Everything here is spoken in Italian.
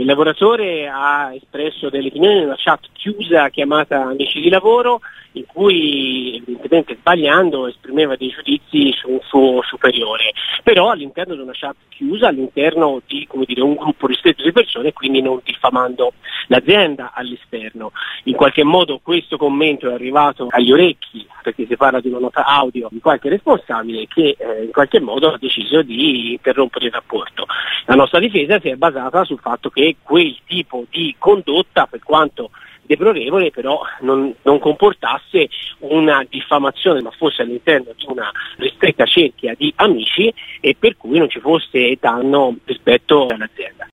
Il lavoratore ha espresso delle opinioni in una chat chiusa chiamata Amici di Lavoro, in cui evidentemente sbagliando esprimeva dei giudizi su un suo superiore, però all'interno di una chat chiusa, all'interno di un gruppo ristretto di persone, quindi non diffamando l'azienda all'esterno. In qualche modo questo commento è arrivato agli orecchi, perché si parla di una nota audio di qualche responsabile che in qualche modo ha deciso di interrompere il rapporto. La nostra difesa si è basata sul fatto che quel tipo di condotta, per quanto deplorevole, però non comportasse una diffamazione, ma fosse all'interno di una ristretta cerchia di amici e per cui non ci fosse danno rispetto all'azienda.